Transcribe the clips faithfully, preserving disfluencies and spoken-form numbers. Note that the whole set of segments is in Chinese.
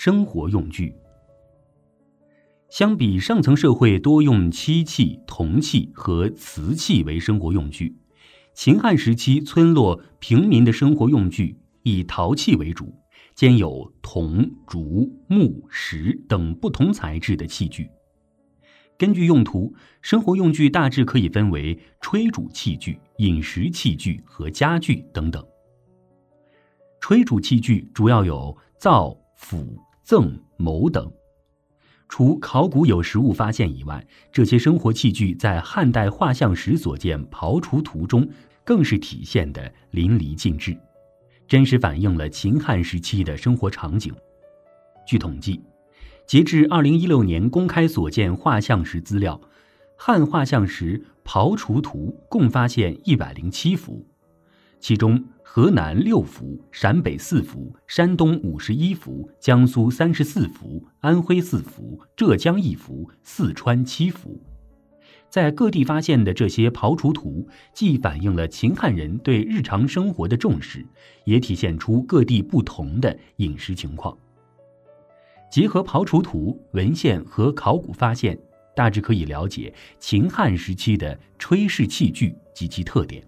生活用具。相比上层社会多用漆器、铜器和瓷器为生活用具，秦汉时期村落平民的生活用具以陶器为主，兼有铜、竹、木、石等不同材质的器具。根据用途，生活用具大致可以分为炊煮器具、饮食器具和家具等等。炊煮器具主要有灶、釜、甑、谋等。除考古有实物发现以外，这些生活器具在汉代画像石所见刨除图中更是体现得淋漓尽致，真实反映了秦汉时期的生活场景。据统计，截至二零一六年公开所见画像石资料，汉画像石刨除图共发现一百零七幅，其中河南六幅，陕北四幅，山东五十一幅，江苏三十四幅，安徽四幅，浙江一幅，四川七幅。在各地发现的这些刨除图，既反映了秦汉人对日常生活的重视，也体现出各地不同的饮食情况。结合刨除图、文献和考古发现，大致可以了解秦汉时期的炊事器具及其特点。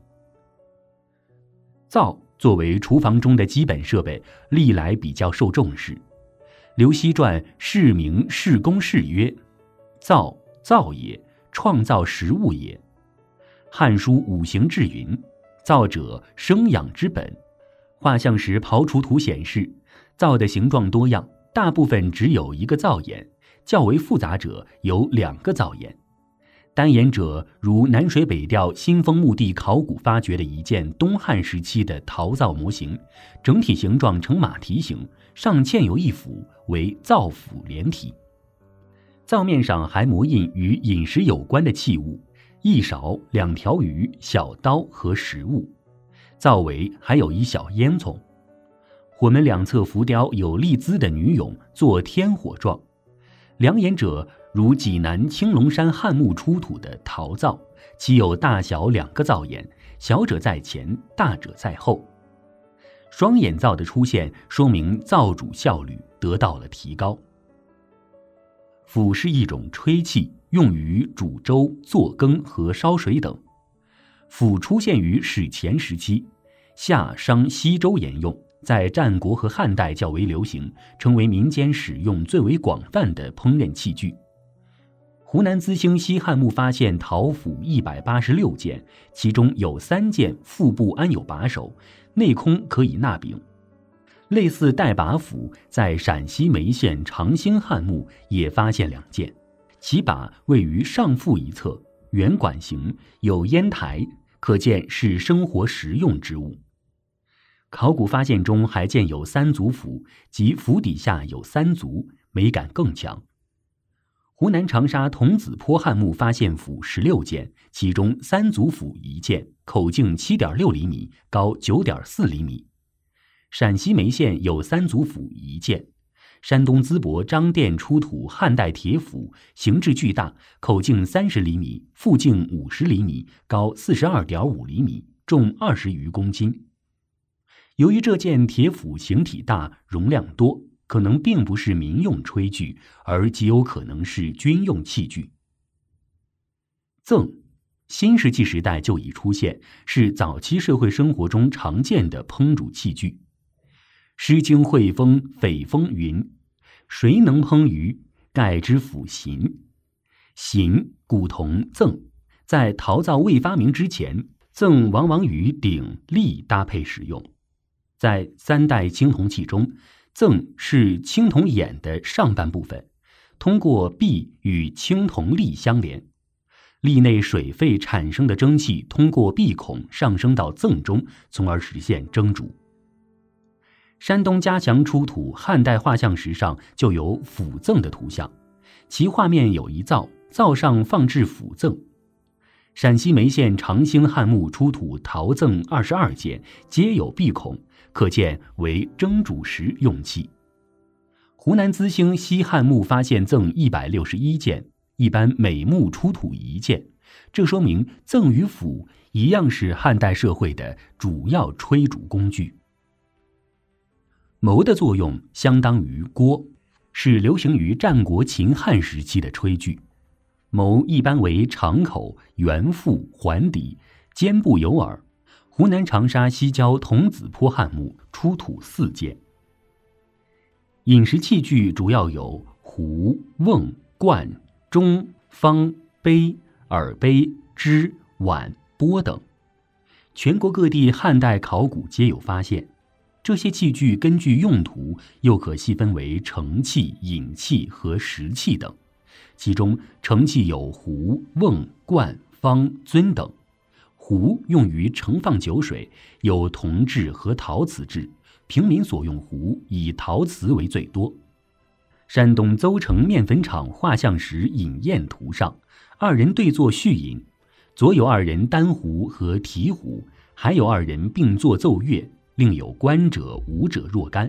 灶作为厨房中的基本设备，历来比较受重视。刘熙传释名释公示曰：灶，灶也，创造食物也。汉书五行志云：灶者，生养之本。画像石刨除图显示，灶的形状多样，大部分只有一个灶眼，较为复杂者有两个灶眼。单眼者如南水北调新丰墓地考古发掘的一件东汉时期的陶灶模型，整体形状呈马蹄形，上嵌有一釜，为灶釜连体。灶面上还模印与饮食有关的器物，一勺、两条鱼、小刀和食物。灶围还有一小烟囱。火门两侧浮雕有立姿的女俑，作天火状。两眼者如济南青龙山汉墓出土的陶灶，其有大小两个灶眼，小者在前，大者在后。双眼灶的出现，说明灶主效率得到了提高。釜是一种炊器，用于煮粥、做羹和烧水等。釜出现于史前时期，夏商西周沿用，在战国和汉代较为流行，成为民间使用最为广泛的烹饪器具。湖南资兴西汉墓发现陶釜一百八十六件，其中有三件腹部安有把手，内空可以纳饼。类似带把釜在陕西眉县长兴汉墓也发现两件，其把位于上腹一侧，圆管形，有烟台，可见是生活实用之物。考古发现中还见有三足釜，即釜底下有三足，美感更强。湖南长沙童子坡汉墓发现釜十六件，其中三足釜一件，口径 七点六厘米，高 九点四厘米。陕西眉县有三足釜一件。山东淄博张店出土汉代铁釜，形制巨大，口径三十厘米，腹径五十厘米，高 四十二点五厘米，重二十余公斤。由于这件铁釜形体大，容量多，可能并不是民用炊具，而极有可能是军用器具。甑，新石器时代就已出现，是早期社会生活中常见的烹煮器具。诗经汇风匪风云：谁能烹鱼，盖之斧荇。荇古同甑，在陶灶未发明之前，甑往往与鼎、笠搭配使用。在三代青铜器中，甑是青铜眼的上半部分，通过壁与青铜笠相连，笠内水沸产生的蒸汽通过壁孔上升到甑中，从而实现蒸煮。山东嘉祥出土汉代画像石上就有釜甑的图像，其画面有一灶，灶上放置釜甑。陕西眉县长兴汉墓出土陶甑二十二件，皆有闭孔，可见为蒸煮时用器。湖南资兴西汉墓发现甑一百六十一件，一般每墓出土一件，这说明甑与釜一样是汉代社会的主要炊煮工具。谋的作用相当于锅， 是流行于战国秦汉时期的炊具。谋一般为长口、圆腹、环底，肩部有耳。湖南长沙西郊童子坡汉墓出土四件。饮食器具主要有壶、瓮、罐、盅、方、杯、耳杯、支、碗、钵等。全国各地汉代考古皆有发现。这些器具根据用途又可细分为盛器、饮器和食器等。其中盛器有壶、瓮、罐、方、樽等。壶用于盛放酒水，有铜制和陶瓷制，平民所用壶以陶瓷为最多。山东邹城面粉厂画像石饮宴图上，二人对坐续饮，左有二人担壶和提壶，还有二人并坐奏乐，另有观者舞者若干。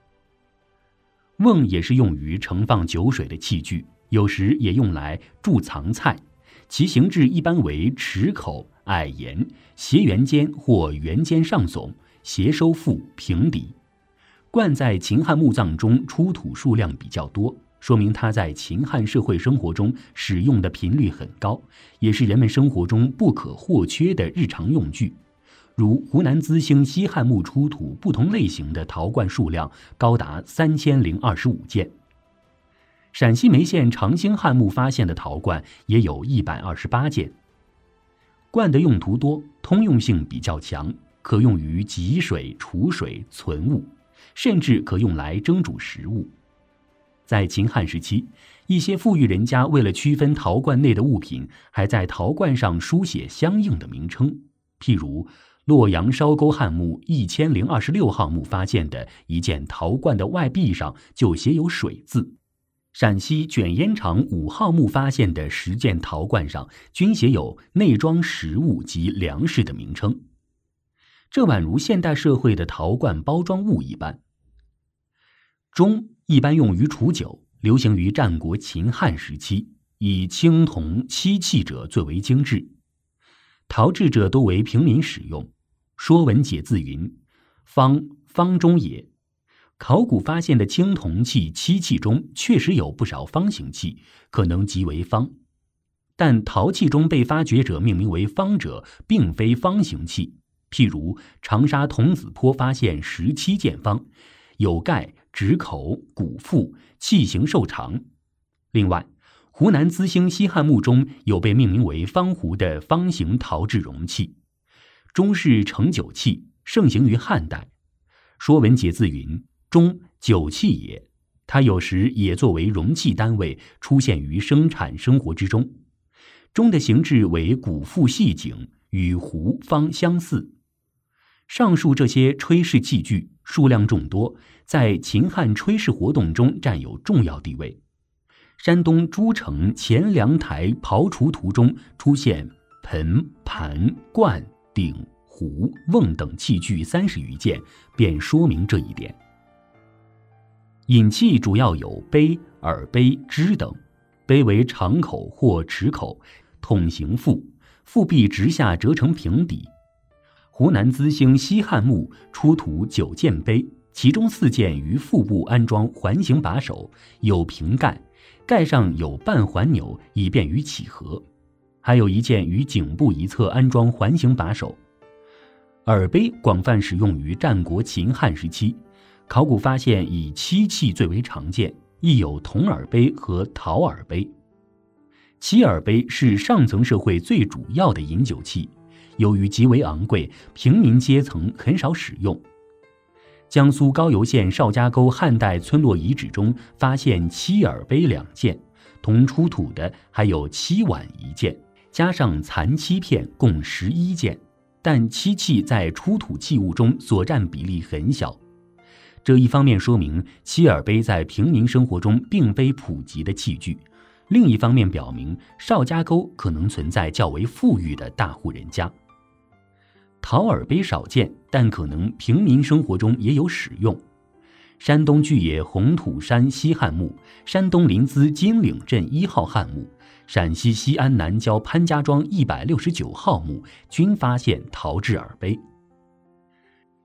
瓮也是用于盛放酒水的器具，有时也用来贮藏菜，其形制一般为齿口、矮檐、斜圆尖或圆尖上耸，斜收腹，平底。罐在秦汉墓葬中出土数量比较多，说明它在秦汉社会生活中使用的频率很高，也是人们生活中不可或缺的日常用具。如湖南资兴西汉墓出土不同类型的陶罐数量高达三千零二十五件。陕西眉县长兴汉墓发现的陶罐也有一百二十八件。罐的用途多，通用性比较强，可用于汲水、储水、存物，甚至可用来蒸煮食物。在秦汉时期，一些富裕人家为了区分陶罐内的物品，还在陶罐上书写相应的名称。譬如洛阳烧沟汉墓一千零二十六号墓发现的一件陶罐的外壁上就写有水字。陕西卷烟厂五号墓发现的十件陶罐上均写有内装食物及粮食的名称。这宛如现代社会的陶罐包装物一般。盅一般用于储酒，流行于战国秦汉时期，以青铜漆器者最为精致，陶制者多为平民使用。说文解字云：方，方中也。考古发现的青铜器、漆器中确实有不少方形器，可能即为方。但陶器中被发掘者命名为方者，并非方形器。譬如长沙童子坡发现十七件方，有盖、直口、鼓腹，器形瘦长。另外，湖南资兴西汉墓中有被命名为方壶的方形陶制容器。盅是盛酒器，盛行于汉代。说文解字云：盅，酒器也。它有时也作为容器单位出现于生产生活之中。盅的形制为鼓腹细颈，与壶方相似。上述这些炊事器具数量众多，在秦汉炊事活动中占有重要地位。山东诸城前凉台刨除图中出现盆、盘、罐、鼎、壶、瓮等器具三十余件，便说明这一点。饮器主要有杯、耳杯、支等。杯为长口或齿口，筒形腹，腹壁直下折成平底。湖南资兴西汉墓出土九件杯，其中四件于腹部安装环形把手，有瓶盖，盖上有半环钮，以便于起合。还有一件于颈部一侧安装环形把手。耳杯广泛使用于战国秦汉时期，考古发现以漆器最为常见，亦有铜耳杯和陶耳杯。漆耳杯是上层社会最主要的饮酒器，由于极为昂贵，平民阶层很少使用。江苏高邮县邵家沟汉代村落遗址中发现漆耳杯两件，同出土的还有漆碗一件，加上残漆片共十一件，但漆器在出土器物中所占比例很小。这一方面说明漆耳杯在平民生活中并非普及的器具，另一方面表明邵家沟可能存在较为富裕的大户人家。陶耳杯少见，但可能平民生活中也有使用。山东巨野红土山西汉墓、山东临淄金岭镇一号汉墓、陕西西安南郊潘家庄一百六十九号墓均发现陶制耳杯。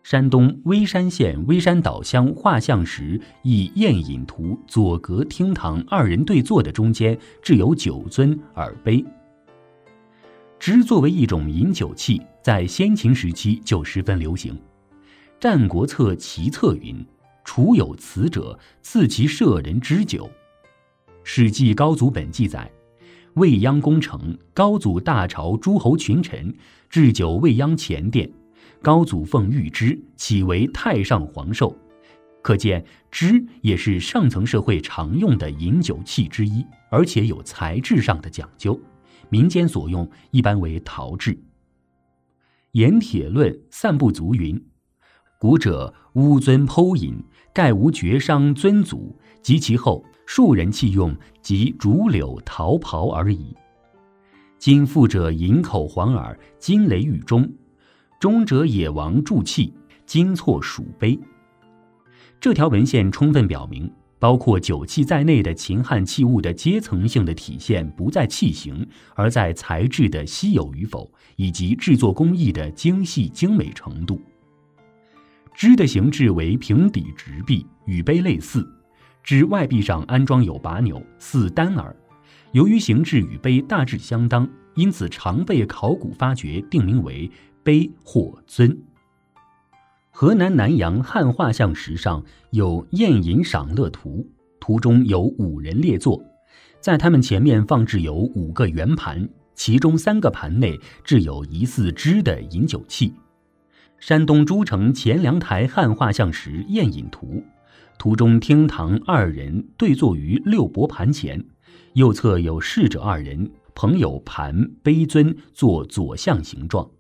山东微山县微山岛乡画像石以宴饮图左阁厅堂二人对坐的中间置有酒樽耳杯。支作为一种饮酒器，在先秦时期就十分流行。战国策齐策云：楚有此者，赐其舍人之酒。史记高祖本记载，未央攻城，高祖大朝诸侯群臣，置酒未央前殿，高祖奉御之，起为太上皇寿。可见支也是上层社会常用的饮酒器之一，而且有材质上的讲究，民间所用一般为陶制。盐铁论散不足云：古者乌樽剖饮，盖无绝商樽足，及其后庶人器用，即竹柳桃袍而已。今富者饮口黄耳，金雷玉钟，中者野王铸器，金错鼠杯。这条文献充分表明，包括酒器在内的秦汉器物的阶层性的体现不在器型，而在材质的稀有与否，以及制作工艺的精细精美程度。支的形制为平底直壁，与杯类似，支外壁上安装有把钮，似单耳。由于形制与杯大致相当，因此常被考古发掘定名为杯或樽。河南南阳汉画像石上有宴饮赏乐图，图中有五人列坐，在他们前面放置有五个圆盘，其中三个盘内置有疑似支的饮酒器。山东诸城前凉台汉画像石宴饮图，图中厅堂二人对坐于六帛盘前，右侧有侍者二人，捧有盘杯樽做左相形状。